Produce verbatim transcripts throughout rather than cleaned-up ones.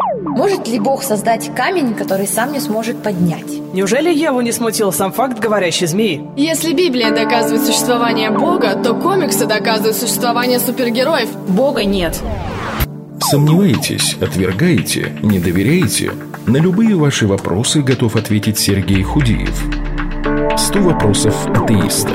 Может ли Бог создать камень, который сам не сможет поднять? Неужели Еву не смутил сам факт говорящей змеи? Если Библия доказывает существование Бога, то комиксы доказывают существование супергероев. Бога нет. Сомневаетесь, отвергаете, не доверяете? На любые ваши вопросы готов ответить Сергей Худиев. сто вопросов атеиста.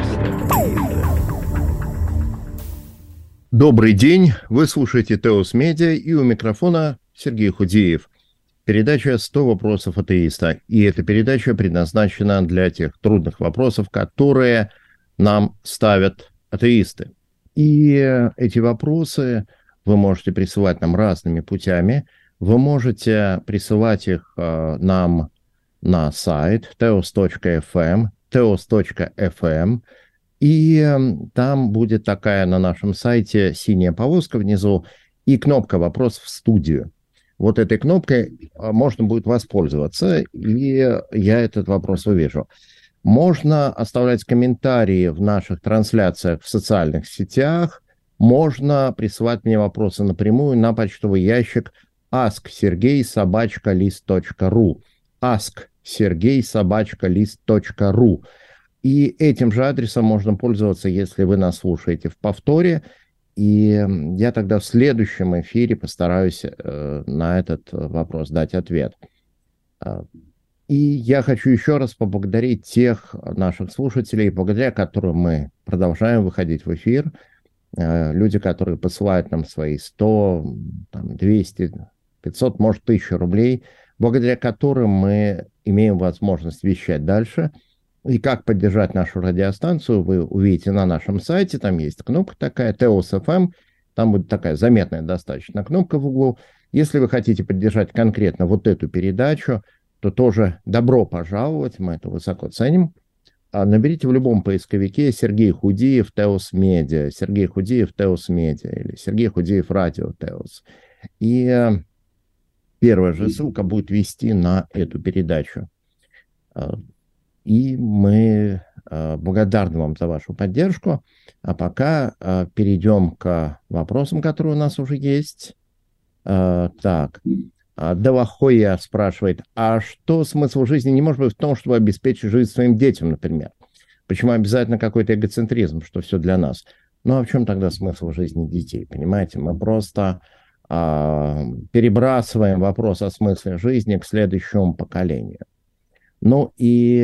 Добрый день, вы слушаете Теос Медиа, и у микрофона Сергей Худиев. Передача «сто вопросов атеиста». И эта передача предназначена для тех трудных вопросов, которые нам ставят атеисты. И эти вопросы вы можете присылать нам разными путями. Вы можете присылать их нам на сайт теос точка эф эм, теос точка эф эм. И там будет такая на нашем сайте синяя полоска внизу и кнопка «Вопрос в студию». Вот этой кнопкой можно будет воспользоваться, и я этот вопрос увижу. Можно оставлять комментарии в наших трансляциях в социальных сетях, можно присылать мне вопросы напрямую на почтовый ящик ask sergey собака лист точка ру. ask sergey собака лист точка ру. И этим же адресом можно пользоваться, если вы нас слушаете в повторе. И я тогда в следующем эфире постараюсь э, на этот вопрос дать ответ. И я хочу еще раз поблагодарить тех наших слушателей, благодаря которым мы продолжаем выходить в эфир. Э, люди, которые посылают нам свои сто, там, двести, пятьсот, может, тысячу рублей, благодаря которым мы имеем возможность вещать дальше. И как поддержать нашу радиостанцию, вы увидите на нашем сайте. Там есть кнопка такая, Теос точка эф эм. Там будет такая заметная достаточно кнопка в углу. Если вы хотите поддержать конкретно вот эту передачу, то тоже добро пожаловать, мы это высоко ценим. Наберите в любом поисковике Сергей Худиев, Теос Медиа, Сергей Худиев, Теос Медиа или Сергей Худиев, Радио Теос. И первая же ссылка будет вести на эту передачу. И мы э, благодарны вам за вашу поддержку. А пока э, перейдем к вопросам, которые у нас уже есть. Э, так, Делахоя спрашивает, а что смысл жизни не может быть в том, чтобы обеспечить жизнь своим детям, например? Почему обязательно какой-то эгоцентризм, что все для нас? Ну, а в чем тогда смысл жизни детей? Понимаете, мы просто э, перебрасываем вопрос о смысле жизни к следующему поколению. Ну и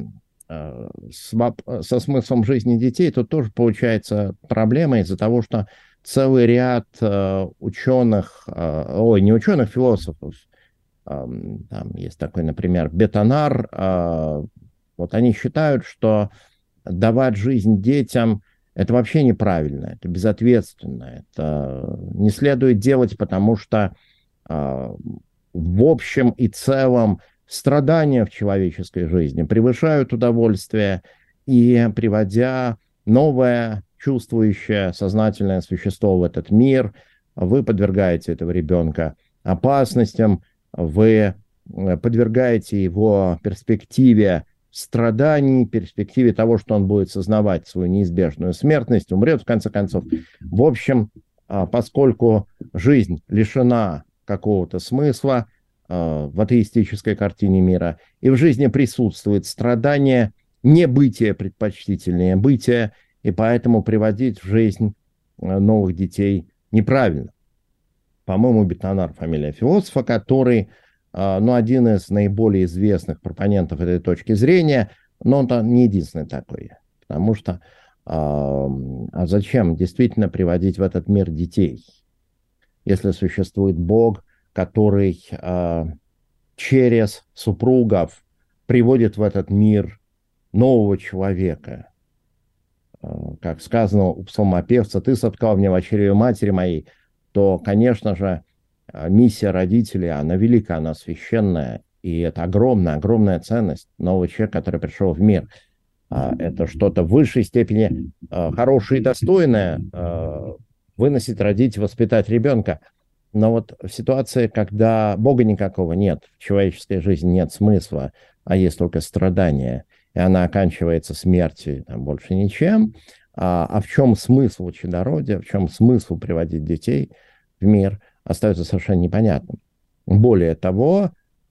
э, с, со смыслом жизни детей тут тоже получается проблема из-за того, что целый ряд э, ученых, э, ой, не ученых, философов, э, там есть такой, например, Бетонар, э, вот они считают, что давать жизнь детям – это вообще неправильно, это безответственно, это не следует делать, потому что э, в общем и целом страдания в человеческой жизни превышают удовольствие, и приводя новое чувствующее, сознательное существо в этот мир, вы подвергаете этого ребенка опасностям, вы подвергаете его перспективе страданий, перспективе того, что он будет сознавать свою неизбежную смертность, умрет в конце концов. В общем, поскольку жизнь лишена какого-то смысла, в атеистической картине мира, и в жизни присутствует страдание, не бытие предпочтительнее бытия, и поэтому приводить в жизнь новых детей неправильно. По-моему, Бетонар фамилия философа, который, ну, один из наиболее известных пропонентов этой точки зрения, но он не единственный такой, потому что а зачем действительно приводить в этот мир детей, если существует Бог, который э, через супругов приводит в этот мир нового человека. Э, как сказано у псалмопевца, «Ты соткал меня в чреве матери моей», то, конечно же, миссия родителей, она велика, она священная, и это огромная, огромная ценность нового человека, который пришел в мир. Э, это что-то в высшей степени э, хорошее и достойное, э, выносить, родить, воспитать ребенка. Но вот в ситуации, когда Бога никакого нет, в человеческой жизни нет смысла, а есть только страдания, и она оканчивается смертью, там больше ничем, а, а в чем смысл чадородия, в чем смысл приводить детей в мир, остается совершенно непонятным. Более того,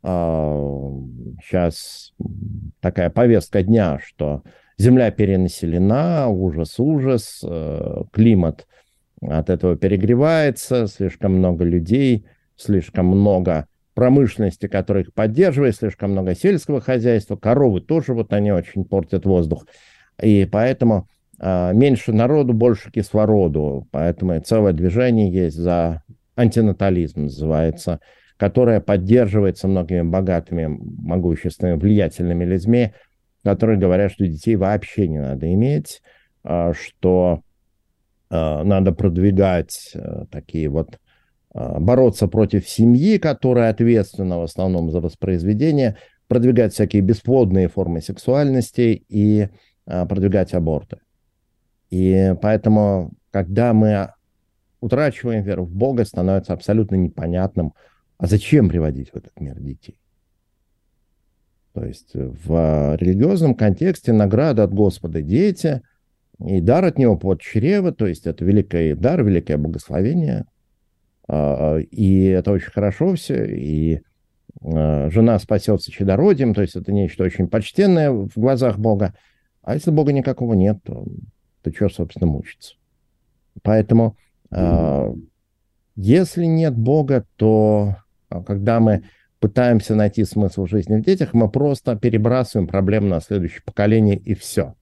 сейчас такая повестка дня, что Земля перенаселена, ужас-ужас, климат от этого перегревается, слишком много людей, слишком много промышленности, которая их поддерживает, слишком много сельского хозяйства, коровы тоже, вот они очень портят воздух. И поэтому э, меньше народу, больше кислороду. Поэтому целое движение есть за антинатализм, называется, которое поддерживается многими богатыми, могущественными, влиятельными людьми, которые говорят, что детей вообще не надо иметь, э, что э, надо продвигать э, такие вот бороться против семьи, которая ответственна в основном за воспроизведение, продвигать всякие бесплодные формы сексуальности и а, продвигать аборты. И поэтому, когда мы утрачиваем веру в Бога, становится абсолютно непонятным, а зачем приводить в этот мир детей. То есть в религиозном контексте награда от Господа дети и дар от Него плод чрева, то есть это великий дар, великое благословение. И это очень хорошо все, и жена спасется чадородием, то есть это нечто очень почтенное в глазах Бога. А если Бога никакого нет, то, то что, собственно, мучиться? Поэтому, mm-hmm. если нет Бога, то когда мы пытаемся найти смысл жизни в детях, мы просто перебрасываем проблему на следующее поколение, и все.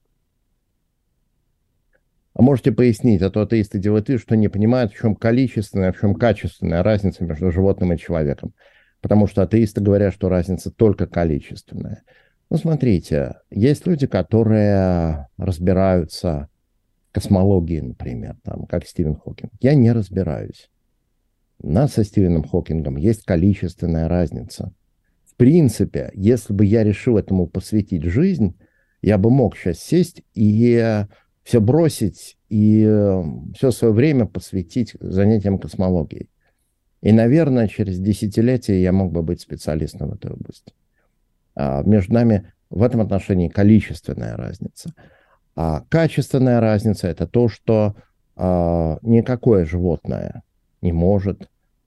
А можете пояснить, а то атеисты делают вид, что не понимают, в чем количественная, в чем качественная разница между животным и человеком. Потому что атеисты говорят, что разница только количественная. Ну, смотрите, есть люди, которые разбираются в космологии, например, там, как Стивен Хокинг. Я не разбираюсь. У нас со Стивеном Хокингом есть количественная разница. В принципе, если бы я решил этому посвятить жизнь, я бы мог сейчас сесть и все бросить и все свое время посвятить занятиям космологией. И, наверное, через десятилетия я мог бы быть специалистом в этой области. А между нами в этом отношении количественная разница. А качественная разница – это то, что а, никакое животное не может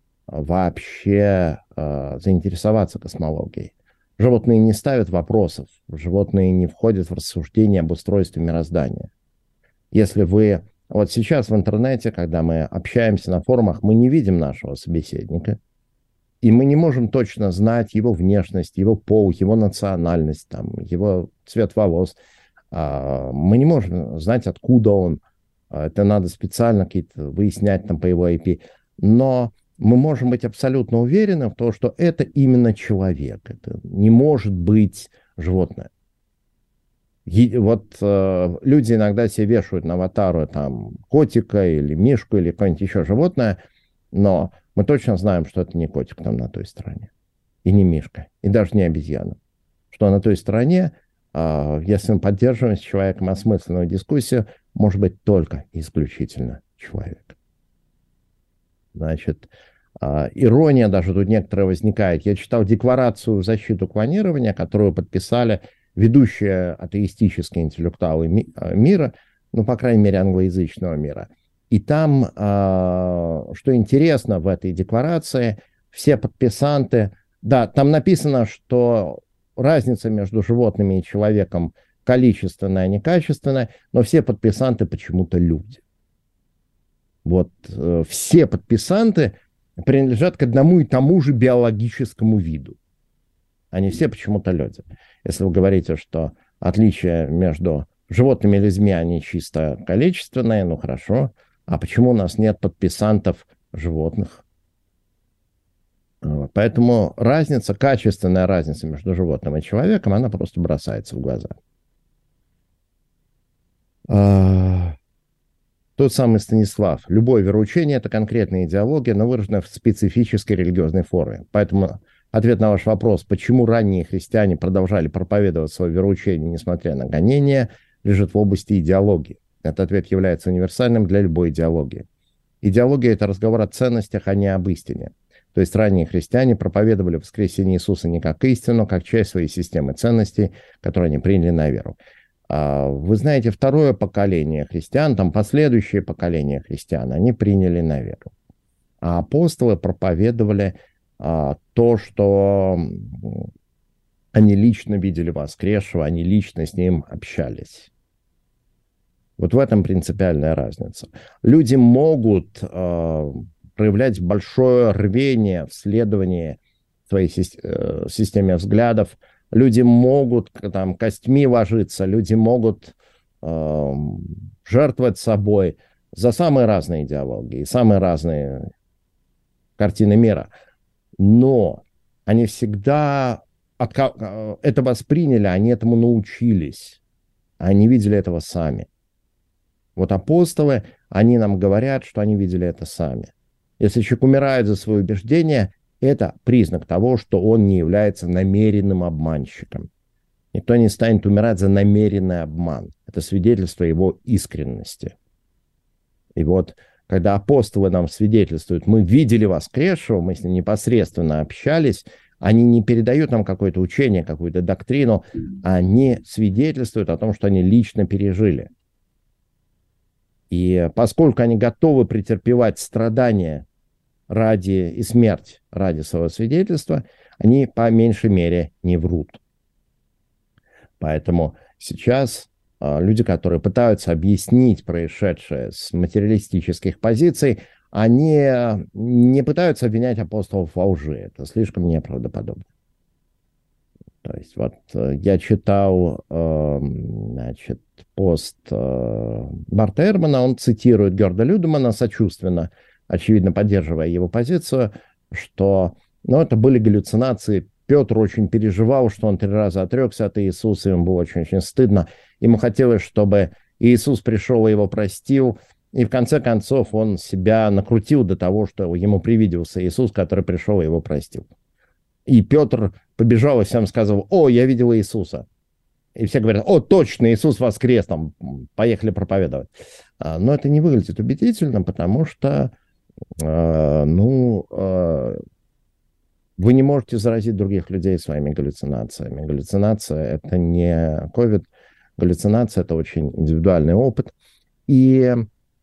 вообще а, заинтересоваться космологией. Животные не ставят вопросов, животные не входят в рассуждение об устройстве мироздания. Если вы... Вот сейчас в интернете, когда мы общаемся на форумах, мы не видим нашего собеседника, и мы не можем точно знать его внешность, его пол, его национальность, там, его цвет волос. Мы не можем знать, откуда он. Это надо специально какие-то выяснять там, по его ай пи. Но мы можем быть абсолютно уверены в том, что это именно человек. Это не может быть животное. Вот э, люди иногда себе вешают на аватару там котика или мишку или какое-нибудь еще животное, но мы точно знаем, что это не котик там на той стороне, и не мишка, и даже не обезьяна. Что на той стороне, э, если мы поддерживаем с человеком осмысленную дискуссию, может быть только исключительно человек. Значит, э, ирония даже тут некоторая возникает. Я читал декларацию в защиту клонирования, которую подписали ведущие атеистические интеллектуалы ми- мира, ну, по крайней мере, англоязычного мира. И там, э, что интересно в этой декларации, все подписанты, да, там написано, что разница между животными и человеком количественная, а не качественная, но все подписанты почему-то люди. Вот э, все подписанты принадлежат к одному и тому же биологическому виду. Они все почему-то люди. Если вы говорите, что отличия между животными и людьми, они чисто количественные, ну хорошо. А почему у нас нет подписантов животных? Поэтому разница, качественная разница между животным и человеком, она просто бросается в глаза. Тот самый Станислав. Любое вероучение – это конкретная идеология, но выраженная в специфической религиозной форме. Поэтому ответ на ваш вопрос, почему ранние христиане продолжали проповедовать свое вероучение, несмотря на гонения, лежит в области идеологии. Этот ответ является универсальным для любой идеологии. Идеология – это разговор о ценностях, а не об истине. То есть ранние христиане проповедовали воскресение Иисуса не как истину, а как часть своей системы ценностей, которые они приняли на веру. Вы знаете, второе поколение христиан, там последующие поколения христиан, они приняли на веру. А апостолы проповедовали а, то, что они лично видели воскресшего, они лично с ним общались. Вот в этом принципиальная разница. Люди могут э, проявлять большое рвение в следовании своей э, системе взглядов. Люди могут там костьми ложиться, люди могут э, жертвовать собой за самые разные идеологии, самые разные картины мира. Но они всегда это восприняли, они этому научились. Они видели этого сами. Вот апостолы, они нам говорят, что они видели это сами. Если человек умирает за свои убеждения, это признак того, что он не является намеренным обманщиком. Никто не станет умирать за намеренный обман. Это свидетельство его искренности. И вот, когда апостолы нам свидетельствуют, мы видели воскресшего, мы с ним непосредственно общались, они не передают нам какое-то учение, какую-то доктрину, они свидетельствуют о том, что они лично пережили. И поскольку они готовы претерпевать страдания ради и смерть ради своего свидетельства, они по меньшей мере не врут. Поэтому сейчас э, люди, которые пытаются объяснить происшедшее с материалистических позиций, они не пытаются обвинять апостолов во лжи. Это слишком неправдоподобно. То есть вот я читал э, значит, пост э, Барта Эрмана, он цитирует Герда Людемана сочувственно, очевидно поддерживая его позицию, что ну, это были галлюцинации. Петр очень переживал, что он три раза отрекся от Иисуса, ему было очень-очень стыдно. Ему хотелось, чтобы Иисус пришел и его простил. И в конце концов он себя накрутил до того, что ему привиделся Иисус, который пришел и его простил. И Петр побежал и всем сказал: «О, я видел Иисуса». И все говорят: «О, точно, Иисус воскрес, там, поехали проповедовать». Но это не выглядит убедительно, потому что, э, ну, э, вы не можете заразить других людей своими галлюцинациями. Галлюцинация – это не ковид, галлюцинация – это очень индивидуальный опыт. И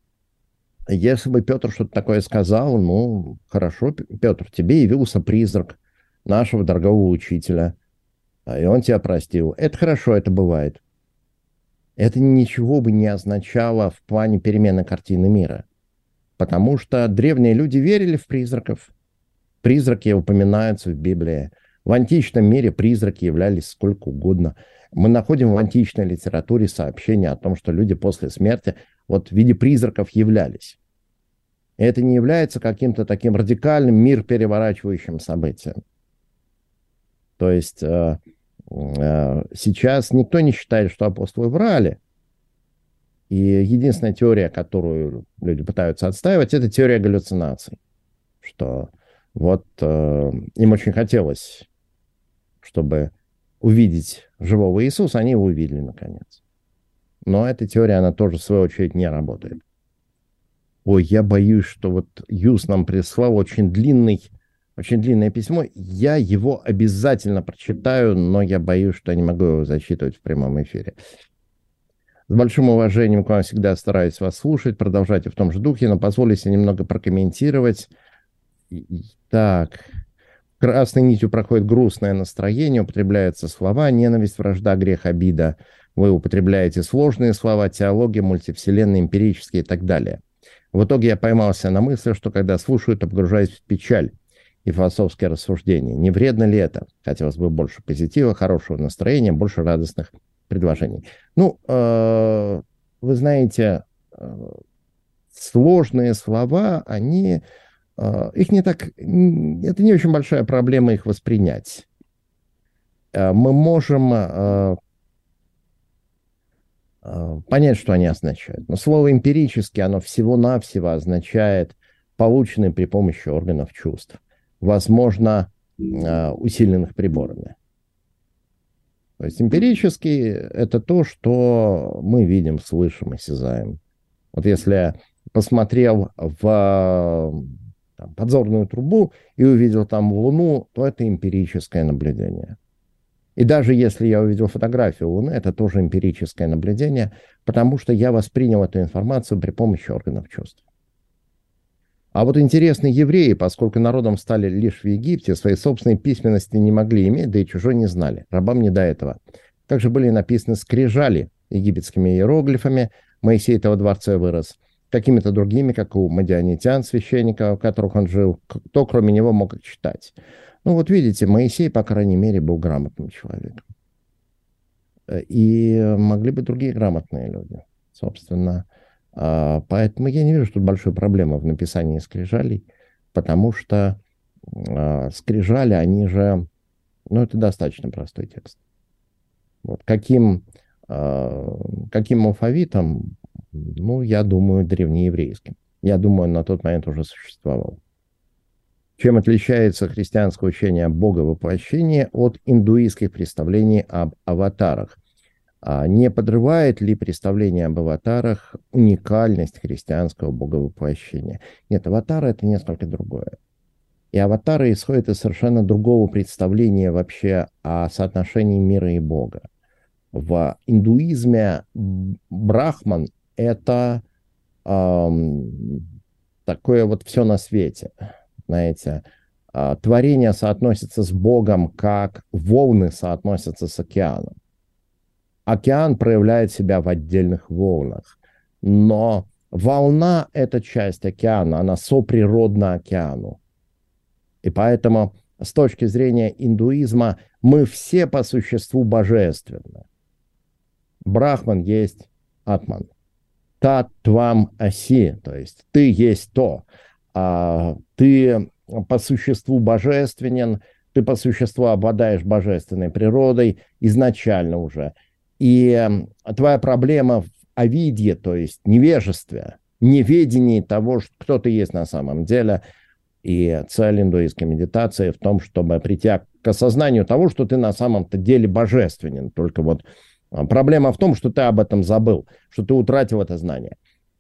если бы Петр что-то такое сказал, ну, хорошо, Петр, тебе явился призрак нашего дорогого учителя, и он тебя простил. Это хорошо, это бывает. Это ничего бы не означало в плане перемены картины мира. Потому что древние люди верили в призраков. Призраки упоминаются в Библии. В античном мире призраки являлись сколько угодно. Мы находим в античной литературе сообщения о том, что люди после смерти вот в виде призраков являлись. И это не является каким-то таким радикальным, мир переворачивающим событием. То есть э, э, сейчас никто не считает, что апостолы врали. И единственная теория, которую люди пытаются отстаивать, это теория галлюцинаций. Что вот э, им очень хотелось, чтобы увидеть живого Иисуса, они его увидели наконец. Но эта теория, она тоже в свою очередь не работает. Ой, я боюсь, что вот Юс нам прислал очень длинный, очень длинное письмо. Я его обязательно прочитаю, но я боюсь, что я не могу его зачитывать в прямом эфире. С большим уважением к вам всегда стараюсь вас слушать. Продолжайте в том же духе, но позвольте немного прокомментировать. Так. Красной нитью проходит грустное настроение, употребляются слова: ненависть, вражда, грех, обида. Вы употребляете сложные слова: теология, мультивселенная, эмпирические и так далее. В итоге я поймался на мысли, что когда слушаю, то погружаюсь в печаль и философские рассуждения. Не вредно ли это? Хотелось бы больше позитива, хорошего настроения, больше радостных предложений. Ну, э, вы знаете, э, сложные слова, они, э, их не так, это не очень большая проблема их воспринять. Э, мы можем э, э, понять, что они означают. Но слово эмпирически, оно всего-навсего означает полученные при помощи органов чувств, возможно, э, усиленных приборами. То есть эмпирически это то, что мы видим, слышим, осязаем. Вот если я посмотрел в там, подзорную трубу и увидел там Луну, то это эмпирическое наблюдение. И даже если я увидел фотографию Луны, это тоже эмпирическое наблюдение, потому что я воспринял эту информацию при помощи органов чувств. А вот интересно, евреи, поскольку народом стали лишь в Египте, своей собственной письменности не могли иметь, да и чужой не знали. Рабам не до этого. Также были написаны скрижали египетскими иероглифами. Моисей этого дворце вырос. Какими-то другими, как у мадианитян, священника, у которых он жил. Кто, кроме него, мог их читать? Ну вот видите, Моисей, по крайней мере, был грамотным человеком. И могли быть другие грамотные люди, собственно. Поэтому я не вижу, что тут большой проблемы в написании скрижалей, потому что скрижали, они же, ну, это достаточно простой текст. Вот. Каким, каким алфавитом, ну, я думаю, древнееврейским. Я думаю, он на тот момент уже существовал. Чем отличается христианское учение о боговоплощении от индуистских представлений об аватарах? А не подрывает ли представление об аватарах уникальность христианского боговоплощения? Нет, аватары — это несколько другое. И аватары исходят из совершенно другого представления вообще о соотношении мира и Бога. В индуизме брахман — это эм, такое вот все на свете. Знаете, э, творение соотносится с Богом, как волны соотносятся с океаном. Океан проявляет себя в отдельных волнах, но волна — это часть океана, она соприродна океану. И поэтому с точки зрения индуизма мы все по существу божественны. Брахман есть атман. Тат твам аси, то есть ты есть то. А, ты по существу божественен, ты по существу обладаешь божественной природой изначально уже. И твоя проблема в авидье, то есть невежестве, неведении того, кто ты есть на самом деле. И цель индуистской медитации в том, чтобы прийти к осознанию того, что ты на самом-то деле божественен. Только вот проблема в том, что ты об этом забыл, что ты утратил это знание.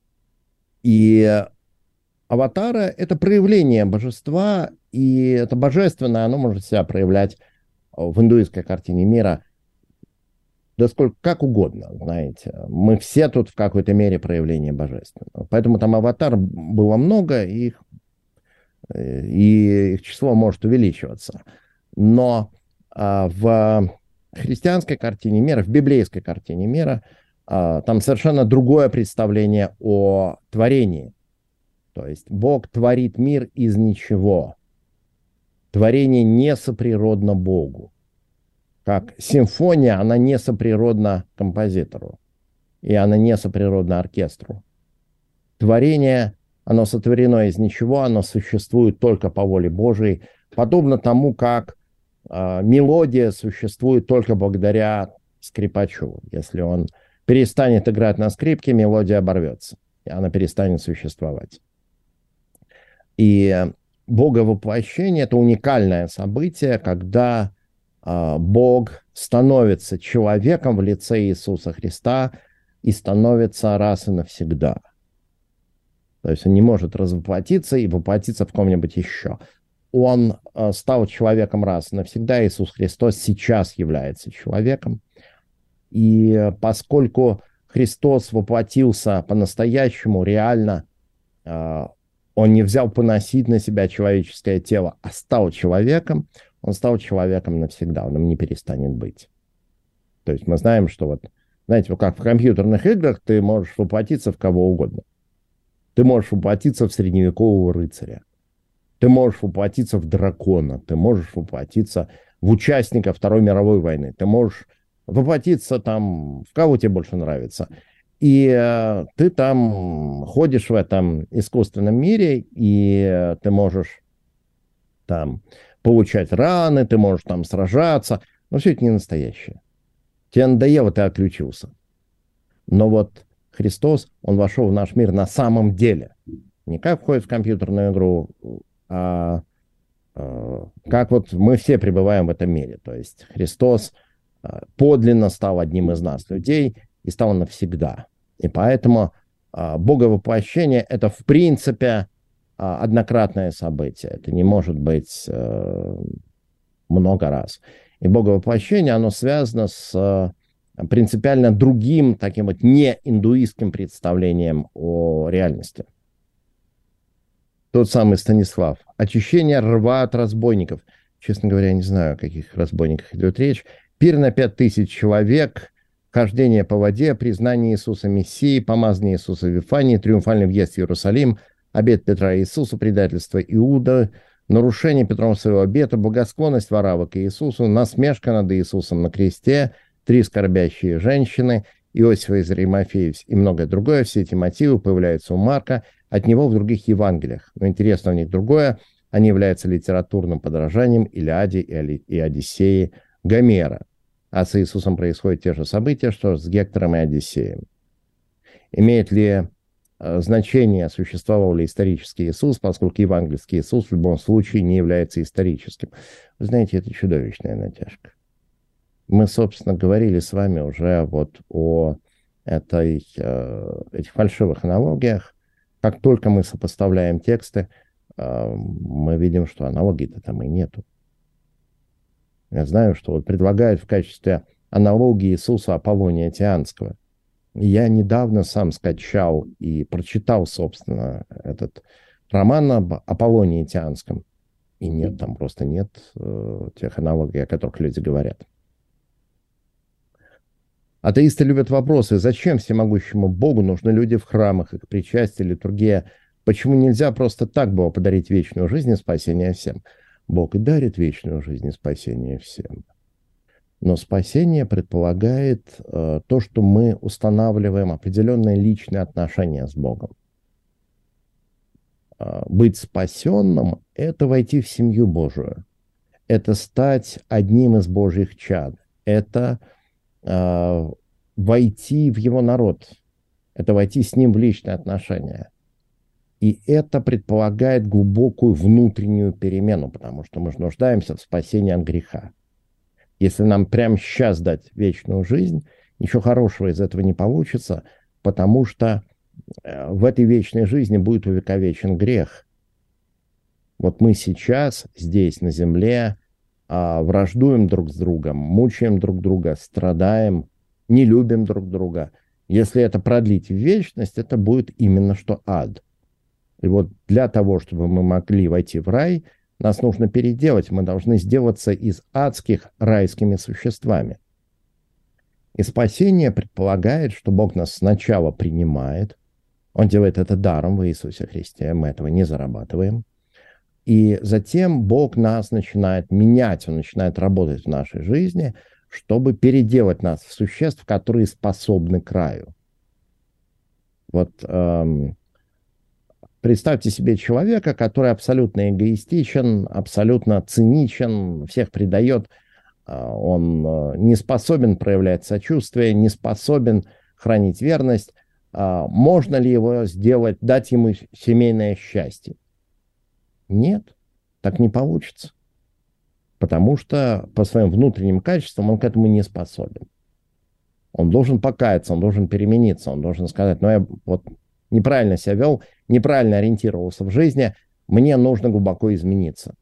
И аватара — это проявление божества, и это божественное, оно может себя проявлять в индуистской картине мира да сколько, как угодно, знаете. Мы все тут в какой-то мере проявление божественного. Поэтому там аватар было много, и их, и их число может увеличиваться. Но а, в христианской картине мира, в библейской картине мира, а, там совершенно другое представление о творении. То есть Бог творит мир из ничего. Творение не соприродно Богу. Как симфония, она не соприродна композитору, и она не соприродна оркестру. Творение, оно сотворено из ничего, оно существует только по воле Божией, подобно тому, как э, мелодия существует только благодаря скрипачу. Если он перестанет играть на скрипке, мелодия оборвется, и она перестанет существовать. И боговоплощение — это уникальное событие, когда Бог становится человеком в лице Иисуса Христа и становится раз и навсегда. То есть он не может развоплотиться и воплотиться в ком-нибудь еще. Он стал человеком раз и навсегда. Иисус Христос сейчас является человеком. И поскольку Христос воплотился по-настоящему, реально, он не взял поносить на себя человеческое тело, а стал человеком, он стал человеком навсегда, он им не перестанет быть. То есть мы знаем, что вот, знаете, как в компьютерных играх ты можешь воплотиться в кого угодно. Ты можешь воплотиться в средневекового рыцаря. Ты можешь воплотиться в дракона. Ты можешь воплотиться в участника Второй мировой войны. Ты можешь воплотиться там, в кого тебе больше нравится. И э, ты там ходишь в этом искусственном мире, и э, ты можешь там получать раны, ты можешь там сражаться. Но все это не настоящее. Тебе надоело, ты отключился. Но вот Христос, он вошел в наш мир на самом деле. Не как входит в компьютерную игру, а, а как вот мы все пребываем в этом мире. То есть Христос а, подлинно стал одним из нас, людей, и стал навсегда. И поэтому а, боговоплощение — это в принципе однократное событие. Это не может быть э, много раз. И боговоплощение, оно связано с э, принципиально другим, таким вот не индуистским представлением о реальности. Тот самый Станислав. Очищение рва от разбойников. Честно говоря, я не знаю, о каких разбойниках идет речь. Пир на пять тысяч человек, хождение по воде, признание Иисуса Мессии, помазание Иисуса в Вифании, триумфальный въезд в Иерусалим, обет Петра Иисусу, предательство Иуда, нарушение Петром своего обета, благосклонность Варава к Иисусу, насмешка над Иисусом на кресте, три скорбящие женщины, Иосифа из Аримафеи и многое другое. Все эти мотивы появляются у Марка, от него в других Евангелиях. Но интересно у них другое. Они являются литературным подражанием Илиаде и Одиссее Гомера. А с Иисусом происходят те же события, что с Гектором и Одиссеем. Имеет ли э, значение, существовал ли исторический Иисус, поскольку евангельский Иисус в любом случае не является историческим? Вы знаете, это чудовищная натяжка. Мы, собственно, говорили с вами уже вот о этой, э, этих фальшивых аналогиях. Как только мы сопоставляем тексты, э, мы видим, что аналогий-то там и нету. Я знаю, что вот предлагают в качестве аналогии Иисуса Аполлония Тианского. Я недавно сам скачал и прочитал, собственно, этот роман об Аполлонии Тианском. И нет, там просто нет э, тех аналогий, о которых люди говорят. Атеисты любят вопросы, зачем всемогущему Богу нужны люди в храмах, их причастие, литургия? Почему нельзя просто так Богу подарить вечную жизнь и спасение всем? Бог и дарит вечную жизнь и спасение всем. Но спасение предполагает э, то, что мы устанавливаем определенные личные отношения с Богом. Э, быть спасенным – это войти в семью Божию. Это стать одним из Божьих чад. Это э, войти в Его народ. Это войти с Ним в личные отношения. И это предполагает глубокую внутреннюю перемену, потому что мы же нуждаемся в спасении от греха. Если нам прямо сейчас дать вечную жизнь, ничего хорошего из этого не получится, потому что в этой вечной жизни будет увековечен грех. Вот мы сейчас здесь, на земле, враждуем друг с другом, мучаем друг друга, страдаем, не любим друг друга. Если это продлить в вечность, это будет именно что ад. И вот для того, чтобы мы могли войти в рай, нас нужно переделать. Мы должны сделаться из адских райскими существами. И спасение предполагает, что Бог нас сначала принимает. Он делает это даром в Иисусе Христе. Мы этого не зарабатываем. И затем Бог нас начинает менять. Он начинает работать в нашей жизни, чтобы переделать нас в существ, которые способны к раю. Вот... Эм, Представьте себе человека, который абсолютно эгоистичен, абсолютно циничен, всех предает. Он не способен проявлять сочувствие, не способен хранить верность. Можно ли его сделать, дать ему семейное счастье? Нет, так не получится. Потому что по своим внутренним качествам он к этому не способен. Он должен покаяться, он должен перемениться, он должен сказать, ну я вот... неправильно себя вел, неправильно ориентировался в жизни, мне нужно глубоко измениться.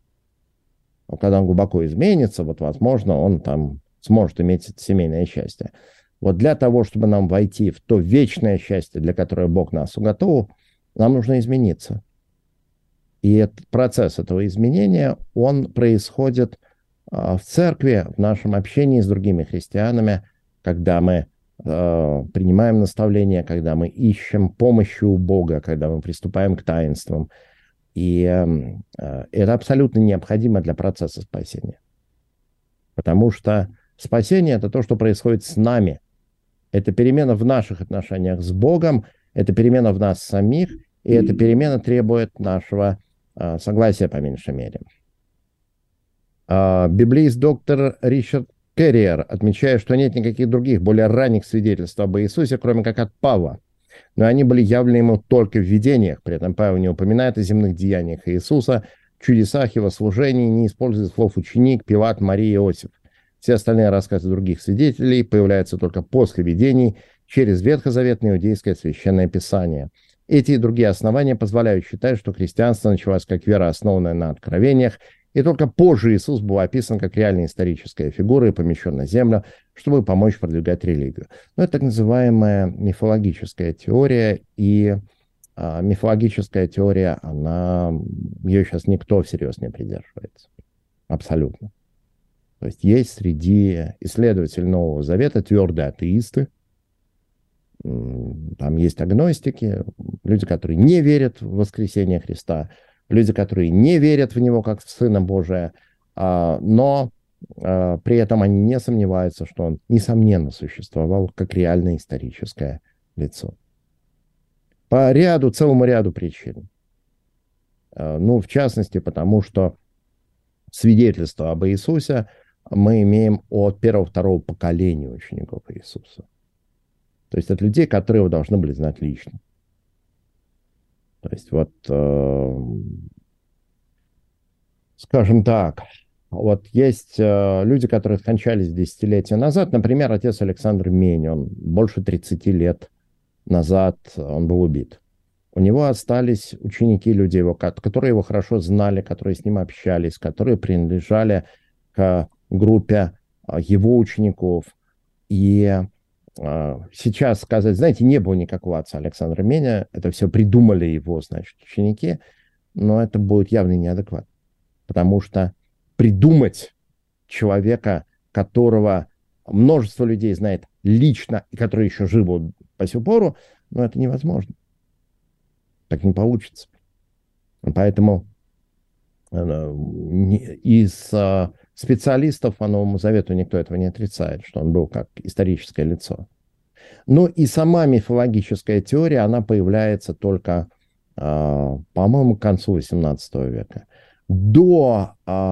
Но когда он глубоко изменится, вот, возможно, он там сможет иметь это семейное счастье. Вот для того, чтобы нам войти в то вечное счастье, для которого Бог нас уготовил, нам нужно измениться. И этот процесс этого изменения, он происходит а, в церкви, в нашем общении с другими христианами, когда мы принимаем наставления, когда мы ищем помощи у Бога, когда мы приступаем к таинствам. И э, это абсолютно необходимо для процесса спасения. Потому что спасение – это то, что происходит с нами. Это перемена в наших отношениях с Богом, это перемена в нас самих, и эта перемена требует нашего э, согласия, по меньшей мере. Э, библиист доктор Ричард Керриер отмечает, что нет никаких других, более ранних свидетельств об Иисусе, кроме как от Павла. Но они были явлены ему только в видениях. При этом Павел не упоминает о земных деяниях Иисуса, чудесах его служении, не использует слов ученик, Пилат, Мария, Иосиф. Все остальные рассказы других свидетелей появляются только после видений через ветхозаветное иудейское священное писание. Эти и другие основания позволяют считать, что христианство началось как вера, основанная на откровениях, и только позже Иисус был описан как реальная историческая фигура и помещен на землю, чтобы помочь продвигать религию. Но это так называемая мифологическая теория, и а мифологическая теория, она, ее сейчас никто всерьез не придерживается. Абсолютно. То есть есть среди исследователей Нового Завета твердые атеисты, там есть агностики, люди, которые не верят в воскресение Христа, люди, которые не верят в Него как в Сына Божия, но при этом они не сомневаются, что Он, несомненно, существовал как реальное историческое лицо. По ряду, целому ряду причин. Ну, в частности, потому что свидетельство об Иисусе мы имеем от первого-второго поколения учеников Иисуса. То есть от людей, которые его должны были знать лично. То есть вот, э, скажем так, вот есть э, люди, которые скончались десятилетия назад. Например, отец Александр Мень, он больше тридцати лет назад он был убит. У него остались ученики, люди, его, которые его хорошо знали, которые с ним общались, которые принадлежали к группе его учеников. И сейчас сказать, знаете, не было никакого отца Александра Меня, это все придумали его, значит, ученики, но это будет явно неадекват. Потому что придумать человека, которого множество людей знает лично, и который еще жив по сю пору, ну, это невозможно. Так не получится. Поэтому из специалистов по Новому Завету никто этого не отрицает, что он был как историческое лицо. Ну и сама мифологическая теория, она появляется только, по-моему, к концу восемнадцатого века. До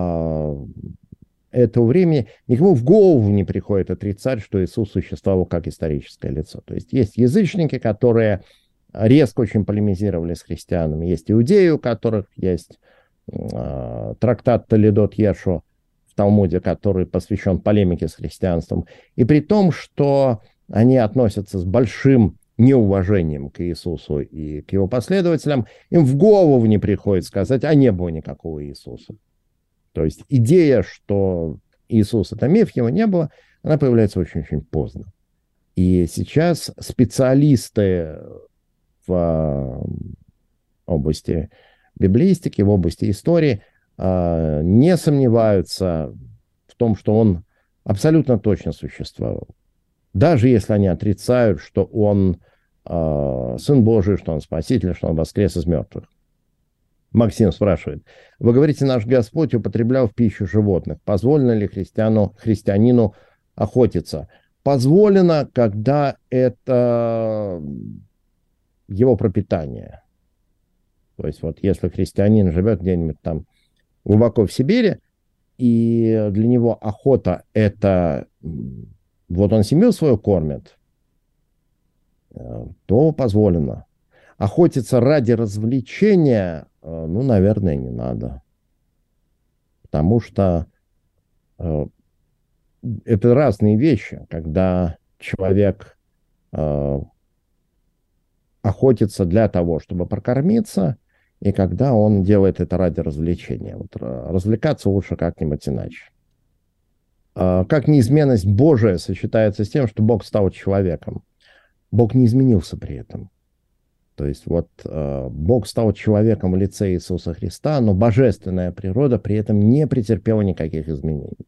этого времени никому в голову не приходит отрицать, что Иисус существовал как историческое лицо. То есть есть язычники, которые резко очень полемизировали с христианами. Есть иудеи, у которых есть э, трактат Толедот Ешо в Талмуде, который посвящен полемике с христианством. И при том, что они относятся с большим неуважением к Иисусу и к его последователям, им в голову не приходит сказать, а не было никакого Иисуса. То есть идея, что Иисус это миф, его не было, она появляется очень-очень поздно. И сейчас специалисты в области библеистики, в области истории не сомневаются в том, что он абсолютно точно существовал. Даже если они отрицают, что он Сын Божий, что он Спаситель, что он воскрес из мертвых. Максим спрашивает, вы говорите, наш Господь употреблял в пищу животных. Позволено ли христиану, христианину охотиться? Позволено, когда это его пропитание. То есть вот если христианин живет где-нибудь там глубоко в Сибири, и для него охота это, вот он семью свою кормит, то позволено. Охотиться ради развлечения, ну, наверное, не надо. Потому что э, это разные вещи, когда человек э, охотится для того, чтобы прокормиться, и когда он делает это ради развлечения. Вот, развлекаться лучше как-нибудь иначе. Э, как неизменность Божия сочетается с тем, что Бог стал человеком. Бог не изменился при этом. То есть вот э, Бог стал человеком в лице Иисуса Христа, но божественная природа при этом не претерпела никаких изменений.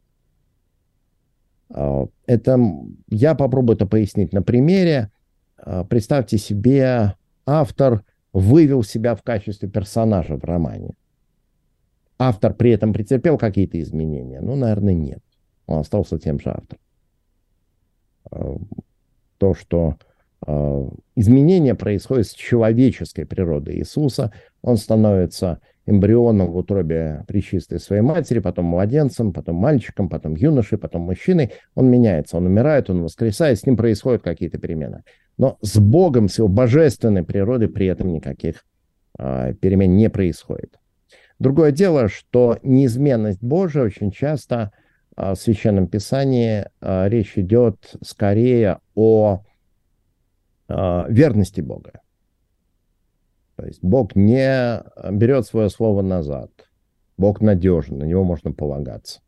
Э, это, я попробую это пояснить на примере. Э, представьте себе, автор вывел себя в качестве персонажа в романе. Автор при этом претерпел какие-то изменения? Ну, наверное, нет. Он остался тем же автором. Э, то, что изменение происходит с человеческой природой Иисуса. Он становится эмбрионом в утробе пречистой своей матери, потом младенцем, потом мальчиком, потом юношей, потом мужчиной. Он меняется, он умирает, он воскресает, с ним происходят какие-то перемены. Но с Богом, с его божественной природой при этом никаких э, перемен не происходит. Другое дело, что неизменность Божия очень часто э, в Священном Писании э, речь идет скорее о верности Бога. То есть Бог не берет свое слово назад. Бог надежен, на него можно полагаться.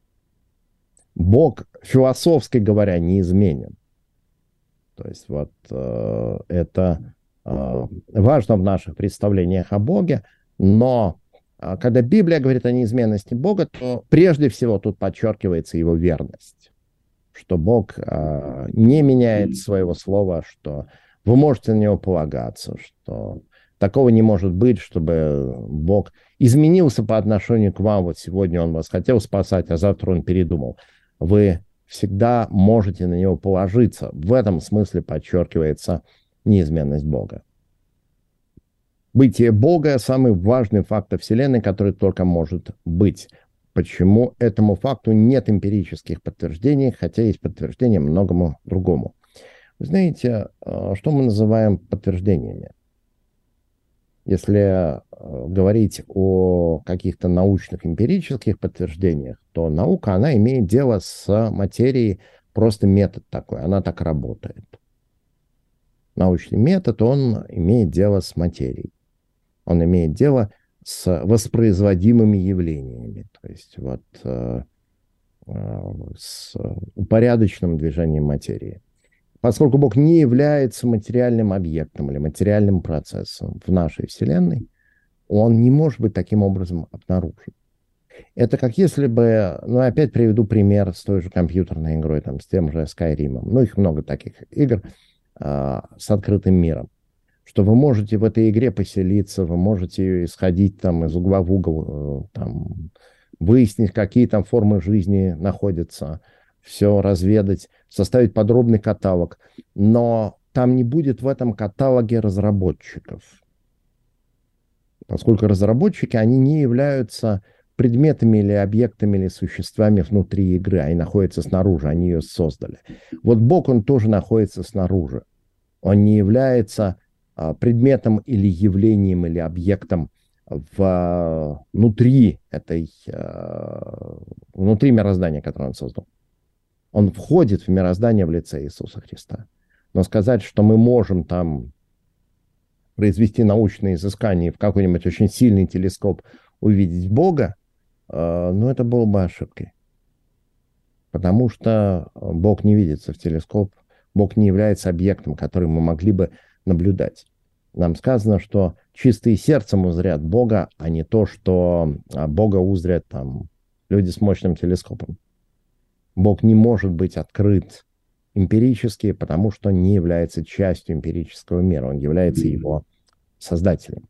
Бог, философски говоря, неизменен. То есть вот э, это важно в наших представлениях о Боге, но когда Библия говорит о неизменности Бога, то прежде всего тут подчеркивается его верность, что Бог не меняет своего слова, что вы можете на него полагаться, что такого не может быть, чтобы Бог изменился по отношению к вам. Вот сегодня он вас хотел спасать, а завтра он передумал. Вы всегда можете на него положиться. В этом смысле подчеркивается неизменность Бога. Бытие Бога – самый важный факт Вселенной, который только может быть. Почему этому факту нет эмпирических подтверждений, хотя есть подтверждения многому другому. Вы знаете, что мы называем подтверждениями? Если говорить о каких-то научных эмпирических подтверждениях, то наука, она имеет дело с материей, просто метод такой, она так работает. Научный метод, он имеет дело с материей. Он имеет дело с воспроизводимыми явлениями, то есть вот э, э, с упорядоченным движением материи. Поскольку Бог не является материальным объектом или материальным процессом в нашей Вселенной, он не может быть таким образом обнаружен. Это как если бы, ну опять приведу пример с той же компьютерной игрой, там, с тем же Skyrim. Ну их много таких игр э, с открытым миром. Что вы можете в этой игре поселиться, вы можете исходить там из угла в угол, там, выяснить, какие там формы жизни находятся, все разведать, составить подробный каталог. Но там не будет в этом каталоге разработчиков. Поскольку разработчики, они не являются предметами или объектами или существами внутри игры. Они находятся снаружи, они ее создали. Вот Бог, он тоже находится снаружи. Он не является предметом или явлением или объектом в, внутри этой, внутри мироздания, которое он создал. Он входит в мироздание в лице Иисуса Христа. Но сказать, что мы можем там произвести научные изыскания, в какой-нибудь очень сильный телескоп увидеть Бога, ну, это было бы ошибкой. Потому что Бог не видится в телескоп, Бог не является объектом, который мы могли бы наблюдать. Нам сказано, что чистые сердцем узрят Бога, а не то, что Бога узрят там люди с мощным телескопом. Бог не может быть открыт эмпирически, потому что не является частью эмпирического мира. Он является его создателем.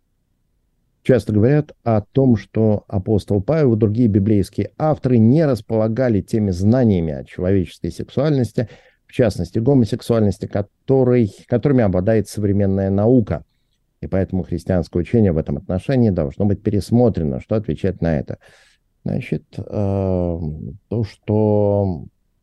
Часто говорят о том, что апостол Павел и другие библейские авторы не располагали теми знаниями о человеческой сексуальности, в частности, гомосексуальности, который, которыми обладает современная наука. И поэтому христианское учение в этом отношении должно быть пересмотрено. Что отвечать на это? Значит, э, то, что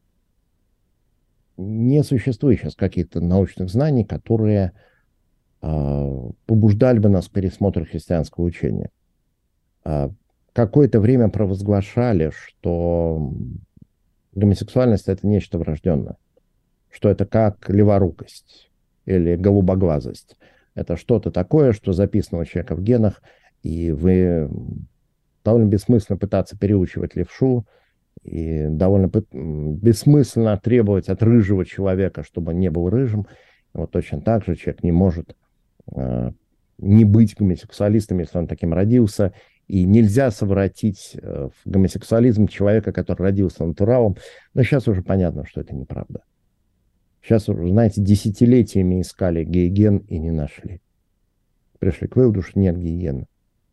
не существует сейчас каких-то научных знаний, которые э, побуждали бы нас к пересмотру христианского учения. Э, какое-то время провозглашали, что гомосексуальность – это нечто врожденное, что это как леворукость или голубоглазость. Это что-то такое, что записано у человека в генах, и вы довольно бессмысленно пытаться переучивать левшу, и довольно бессмысленно требовать от рыжего человека, чтобы он не был рыжим. Вот точно так же человек не может э, не быть гомосексуалистом, если он таким родился. И нельзя совратить э, в гомосексуализм человека, который родился натуралом. Но сейчас уже понятно, что это неправда. Сейчас уже, знаете, десятилетиями искали гей-ген и не нашли. Пришли к выводу, что нет гей-гена.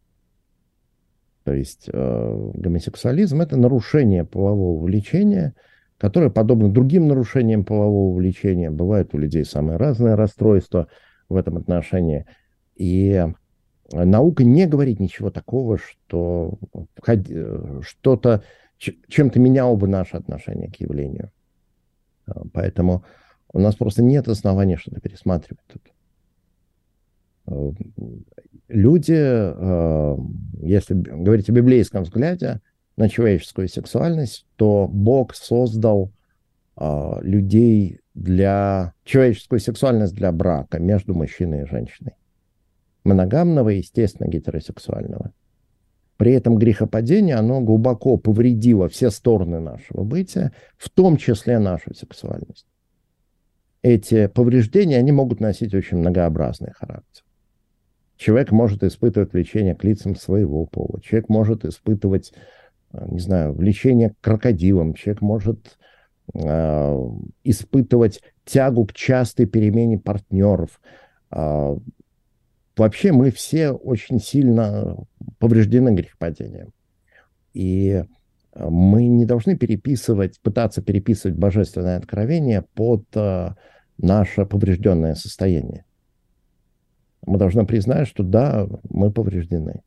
То есть э, гомосексуализм – это нарушение полового влечения, которое, подобно другим нарушениям полового влечения, бывает у людей самые разные расстройства в этом отношении. И наука не говорит ничего такого, что что-то, чем-то меняло бы наше отношение к явлению. Поэтому у нас просто нет основания что-то пересматривать тут. Люди, если говорить о библейском взгляде на человеческую сексуальность, то Бог создал людей для человеческую сексуальность для брака между мужчиной и женщиной. Моногамного и, естественно, гетеросексуального. При этом грехопадение, оно глубоко повредило все стороны нашего бытия, в том числе нашу сексуальность. эти повреждения, они могут носить очень многообразный характер. Человек может испытывать влечение к лицам своего пола, человек может испытывать, не знаю, влечение к крокодилам, человек может э, испытывать тягу к частой перемене партнеров. Э, вообще мы все очень сильно повреждены грехопадением. И мы не должны переписывать, пытаться переписывать божественное откровение под э, наше поврежденное состояние. Мы должны признать, что да, мы повреждены.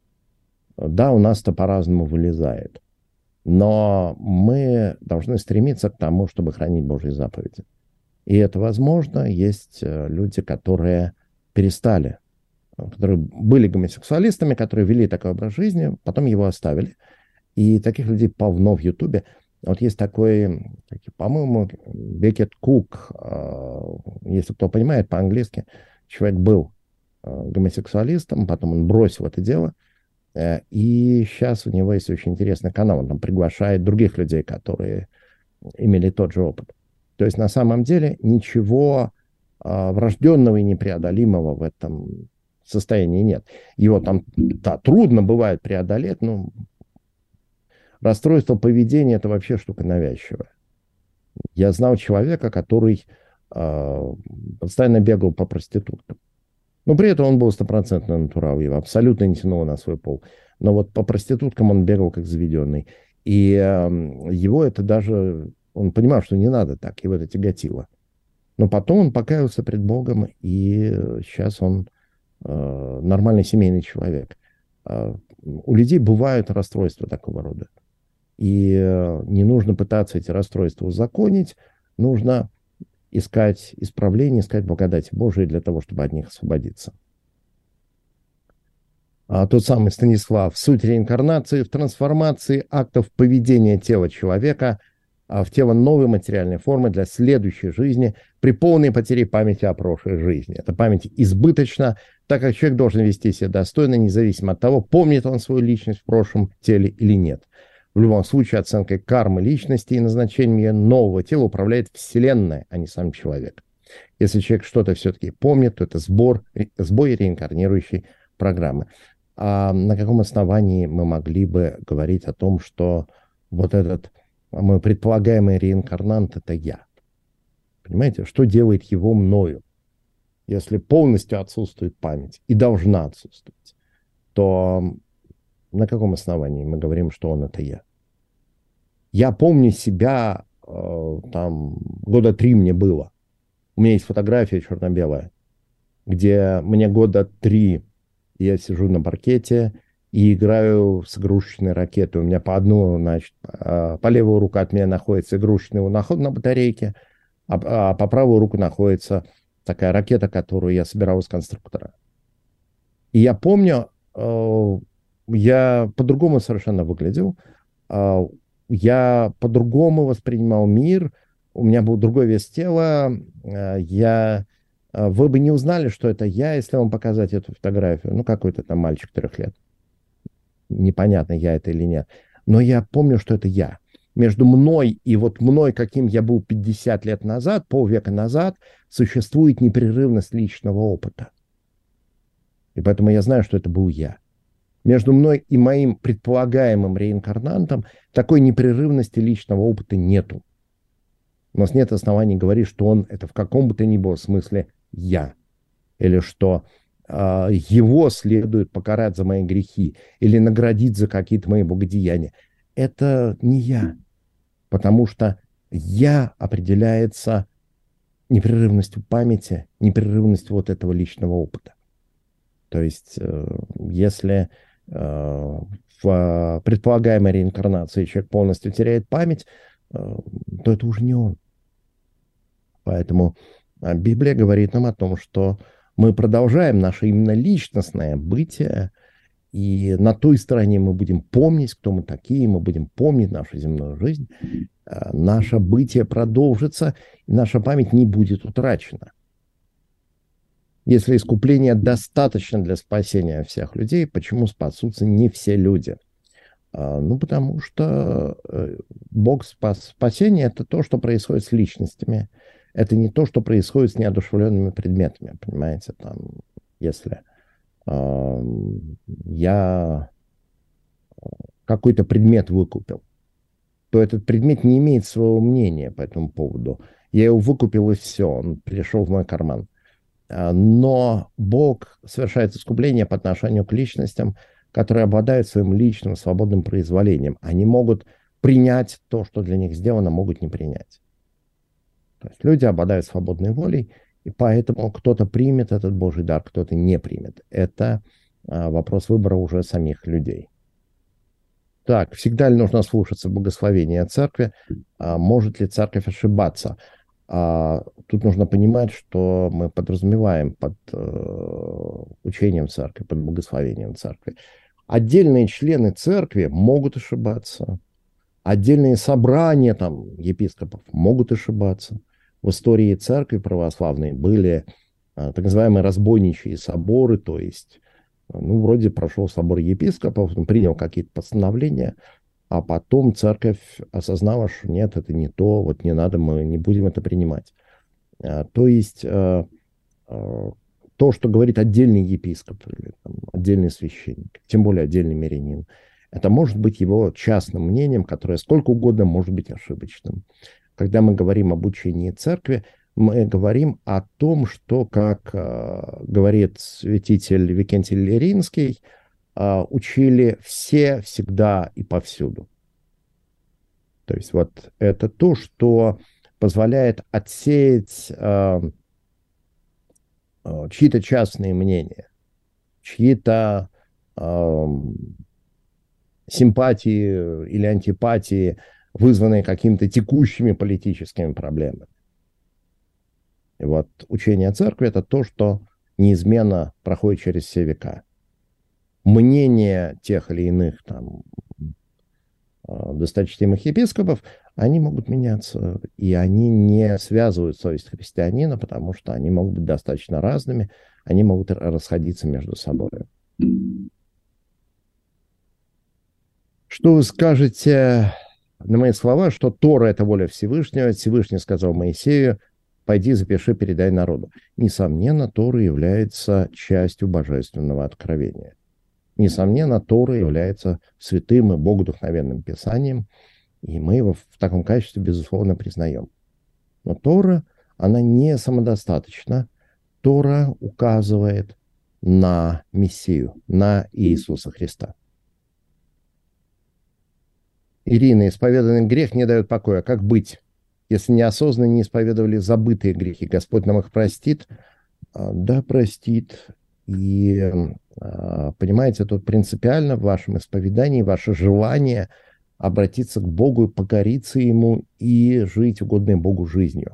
Да, у нас-то по-разному вылезает. Но мы должны стремиться к тому, чтобы хранить Божьи заповеди. И это возможно. Есть люди, которые перестали, которые были гомосексуалистами, которые вели такой образ жизни, потом его оставили. И таких людей полно в Ютубе. Вот есть такой, по-моему, Бекет Кук, если кто понимает по-английски, человек был гомосексуалистом, потом он бросил это дело, и сейчас у него есть очень интересный канал, он там приглашает других людей, которые имели тот же опыт. То есть на самом деле ничего врожденного и непреодолимого в этом состоянии нет. Его там, да, трудно бывает преодолеть, но расстройство поведения – это вообще штука навязчивая. Я знал человека, который э, постоянно бегал по проституткам. Но при этом он был стопроцентно натурал, его абсолютно не тянуло на свой пол. Но вот по проституткам он бегал как заведенный. И э, его это даже... Он понимал, что не надо так, его это тяготило. Но потом он покаялся пред Богом, и сейчас он э, нормальный семейный человек. Э, у людей бывают расстройства такого рода. И э, не нужно пытаться эти расстройства узаконить, нужно искать исправление, искать благодать Божией для того, чтобы от них освободиться. А тот самый Станислав. Суть реинкарнации в трансформации актов поведения тела человека в тело новой материальной формы для следующей жизни при полной потере памяти о прошлой жизни. Эта память избыточна, так как человек должен вести себя достойно, независимо от того, помнит он свою личность в прошлом теле или нет. В любом случае, оценкой кармы личности и назначением ее нового тела управляет Вселенная, а не сам человек. Если человек что-то все-таки помнит, то это сбор, сбой реинкарнирующей программы. А на каком основании мы могли бы говорить о том, что вот этот мой предполагаемый реинкарнант – это я? Понимаете, что делает его мною? Если полностью отсутствует память и должна отсутствовать, то на каком основании мы говорим, что он – это я? Я помню себя, э, там, года три мне было. У меня есть фотография черно-белая, где мне года три я сижу на паркете и играю с игрушечной ракетой. У меня по одну, значит, по левую руку от меня находится игрушечный луноход на батарейке, а, а по правую руку находится такая ракета, которую я собирал из конструктора. И я помню, э, я по-другому совершенно выглядел, э, я по-другому воспринимал мир, у меня был другой вес тела, э, я... Вы бы не узнали, что это я, если вам показать эту фотографию. Ну, какой-то там мальчик трех лет. Непонятно, я это или нет. Но я помню, что это я. Между мной и вот мной, каким я был пятьдесят лет назад, полвека назад, существует непрерывность личного опыта. И поэтому я знаю, что это был я. Между мной и моим предполагаемым реинкарнантом такой непрерывности личного опыта нету. У нас нет оснований говорить, что он это в каком бы то ни было смысле я. Или что э, его следует покарать за мои грехи. Или наградить за какие-то мои благодеяния. Это не я. Потому что я определяется непрерывностью памяти, непрерывностью вот этого личного опыта. То есть, э, если э, в предполагаемой реинкарнации человек полностью теряет память, то это уже не он. Поэтому Библия говорит нам о том, что мы продолжаем наше именно личностное бытие, и на той стороне мы будем помнить, кто мы такие, мы будем помнить нашу земную жизнь, наше бытие продолжится, и наша память не будет утрачена. Если искупление достаточно для спасения всех людей, почему спасутся не все люди? Ну, потому что Бог спас, спасение – это то, что происходит с личностями, Это не то, что происходит с неодушевленными предметами, понимаете, там, если э, я какой-то предмет выкупил, то этот предмет не имеет своего мнения по этому поводу. Я его выкупил, и все, он пришел в мой карман. Но Бог совершает искупление по отношению к личностям, которые обладают своим личным свободным произволением. Они могут принять то, что для них сделано, могут не принять. То есть люди обладают свободной волей, и поэтому кто-то примет этот Божий дар, кто-то не примет. Это а, вопрос выбора уже самих людей. Так, всегда ли нужно слушаться благословения церкви? А, может ли церковь ошибаться? А, тут нужно понимать, что мы подразумеваем под э, учением церкви, под благословением церкви. Отдельные члены церкви могут ошибаться. Отдельные собрания там, епископов могут ошибаться. В истории церкви православной были а, так называемые разбойничьи соборы, то есть, ну, вроде прошел собор епископов, он принял какие-то постановления, а потом церковь осознала, что нет, это не то, вот не надо, мы не будем это принимать. А, то есть а, а, то, что говорит отдельный епископ или там, отдельный священник, тем более отдельный мирянин, это может быть его частным мнением, которое сколько угодно может быть ошибочным. Когда мы говорим об учении церкви, мы говорим о том, что, как э, говорит святитель Викентий Лиринский, э, учили все, всегда и повсюду. То есть вот это то, что позволяет отсеять э, э, чьи-то частные мнения, чьи-то э, симпатии или антипатии, вызванные какими-то текущими политическими проблемами. И вот учение церкви – это то, что неизменно проходит через все века. Мнения тех или иных там, досточтимых епископов, они могут меняться, и они не связывают совесть христианина, потому что они могут быть достаточно разными, они могут расходиться между собой. Что вы скажете на мои слова, что Тора – это воля Всевышнего? Всевышний сказал Моисею: пойди, запиши, передай народу. Несомненно, Тора является частью божественного откровения. Несомненно, Тора является святым и богодухновенным писанием, и мы его в таком качестве, безусловно, признаем. Но Тора, она не самодостаточна. Тора указывает на Мессию, на Иисуса Христа. Ирина, исповеданный грех не дает покоя. Как быть, если неосознанно не исповедовали забытые грехи? Господь нам их простит? Да, простит. И, понимаете, тут принципиально в вашем исповедании ваше желание обратиться к Богу и покориться Ему и жить угодной Богу жизнью.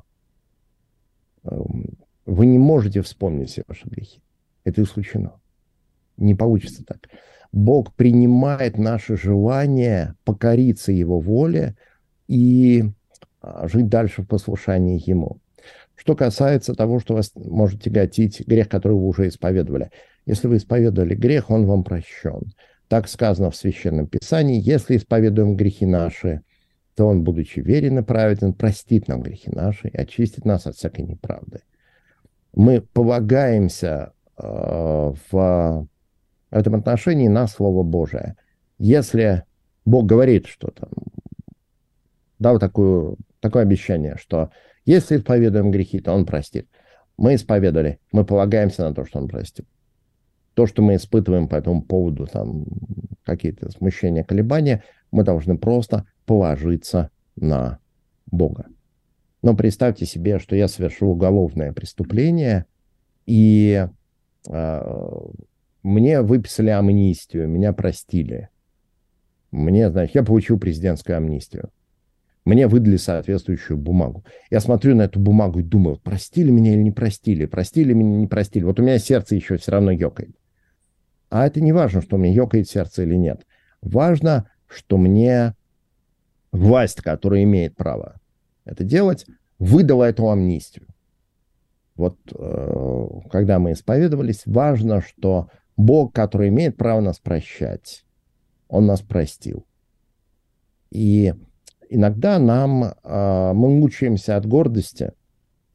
Вы не можете вспомнить все ваши грехи. Это исключено. Не получится так. Бог принимает наше желание покориться Его воле и жить дальше в послушании Ему. Что касается того, что вас может тяготить грех, который вы уже исповедовали. Если вы исповедовали грех, он вам прощен. Так сказано в Священном Писании: если исповедуем грехи наши, то Он, будучи верен и праведен, простит нам грехи наши и очистит нас от всякой неправды. Мы полагаемся э, в в этом отношении на Слово Божие. Если Бог говорит, что там, дал такую, такое обещание, что если исповедуем грехи, то Он простит. Мы исповедовали, мы полагаемся на то, что Он простит. То, что мы испытываем по этому поводу, там, какие-то смущения, колебания, мы должны просто положиться на Бога. Но представьте себе, что я совершил уголовное преступление, и э, мне выписали амнистию, меня простили. Мне, значит, я получил президентскую амнистию. Мне выдали соответствующую бумагу. Я смотрю на эту бумагу и думаю: простили меня или не простили? Простили меня, не простили? Вот у меня сердце еще все равно ёкает. А это не важно, что у меня ёкает сердце или нет. Важно, что мне власть, которая имеет право это делать, выдала эту амнистию. Вот э, когда мы исповедовались, важно, что Бог, который имеет право нас прощать, Он нас простил. И иногда нам, э, мы мучаемся от гордости,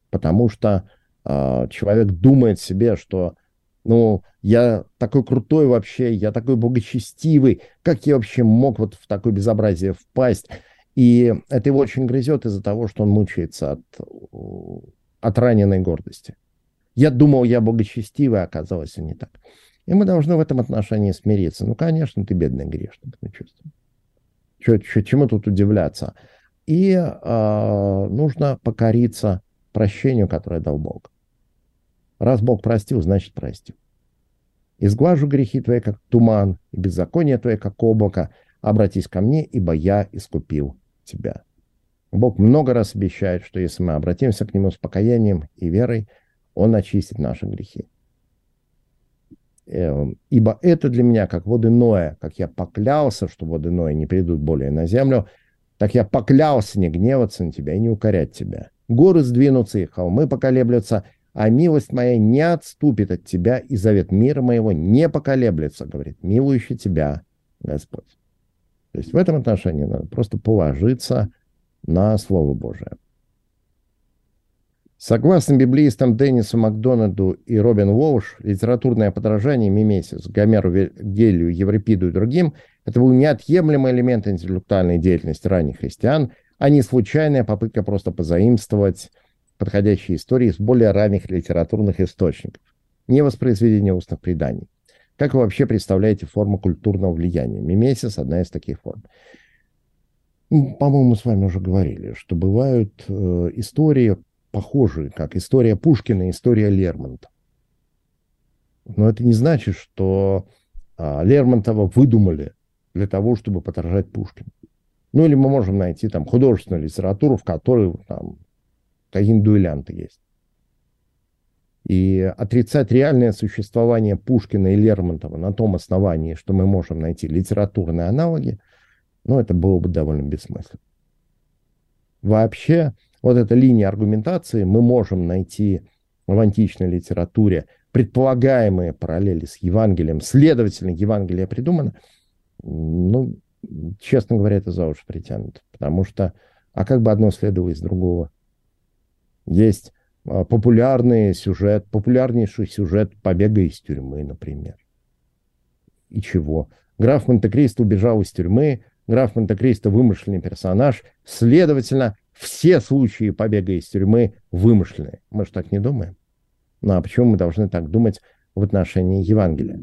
Потому что э, человек думает себе, что ну, я такой крутой вообще, я такой богочестивый, как я вообще мог вот в такое безобразие впасть? И это его очень грызет из-за того, что он мучается от, от раненной гордости. Я думал, я богочестивый, а оказалось, не так. И мы должны в этом отношении смириться. Ну, конечно, ты бедный грешник, ну, чувствую. Чё, чё, чему тут удивляться? И э, нужно покориться прощению, которое дал Бог. Раз Бог простил, значит простил. «Изглажу грехи твои, как туман, и беззаконие твои, как облако. Обратись ко мне, ибо я искупил тебя». Бог много раз обещает, что если мы обратимся к Нему с покаянием и верой, Он очистит наши грехи. «Ибо это для меня, как воды Ноя, как я поклялся, что воды Ноя не придут более на землю, так я поклялся не гневаться на тебя и не укорять тебя. Горы сдвинутся, и холмы поколеблются, а милость моя не отступит от тебя, и завет мира моего не поколеблется, говорит милующий тебя Господь». То есть в этом отношении надо просто положиться на Слово Божие. Согласно библеистам Деннису Макдональду и Робин Уолш, литературное подражание Мимесис, Гомеру, Гелию, Еврипиду и другим – это был неотъемлемый элемент интеллектуальной деятельности ранних христиан, а не случайная попытка просто позаимствовать подходящие истории с более ранних литературных источников, не воспроизведение устных преданий. Как вы вообще представляете форму культурного влияния? Мимесис – одна из таких форм. По-моему, мы с вами уже говорили, что бывают э, истории, похожие, как история Пушкина и история Лермонтова. Но это не значит, что э, Лермонтова выдумали для того, чтобы подражать Пушкину. Ну, или мы можем найти там художественную литературу, в которой там какие-нибудь дуэлянты есть. И отрицать реальное существование Пушкина и Лермонтова на том основании, что мы можем найти литературные аналоги, ну, это было бы довольно бессмысленно. Вообще, вот эта линия аргументации, мы можем найти в античной литературе предполагаемые параллели с Евангелием, следовательно, Евангелие придумано, ну, честно говоря, это за уши притянуто. Потому что, а как бы одно следовало из другого? Есть популярный сюжет, популярнейший сюжет побега из тюрьмы, например. И чего? Граф Монте-Кристо убежал из тюрьмы, граф Монте-Кристо вымышленный персонаж, следовательно, все случаи побега из тюрьмы вымышленные. Мы же так не думаем. Ну а почему мы должны так думать в отношении Евангелия?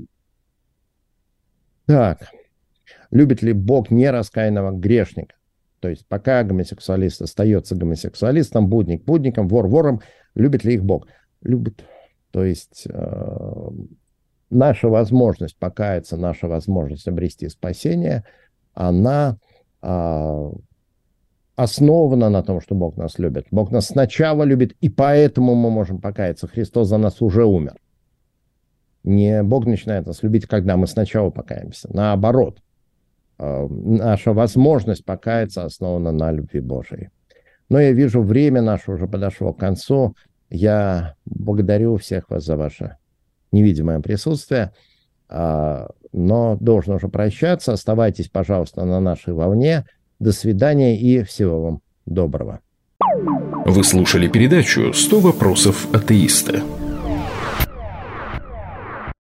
Так, любит ли Бог нераскаянного грешника? То есть пока гомосексуалист остается гомосексуалистом, блудник блудником, вор вором, любит ли их Бог? Любит. То есть э, наша возможность покаяться, наша возможность обрести спасение, она э, основана на том, что Бог нас любит. Бог нас сначала любит, и поэтому мы можем покаяться. Христос за нас уже умер. Не Бог начинает нас любить, когда мы сначала покаемся. Наоборот. Наша возможность покаяться основана на любви Божией. Но я вижу, время наше уже подошло к концу. Я благодарю всех вас за ваше невидимое присутствие, но должен уже прощаться. Оставайтесь, пожалуйста, на нашей волне. До свидания и всего вам доброго. Вы слушали передачу «сто вопросов атеиста».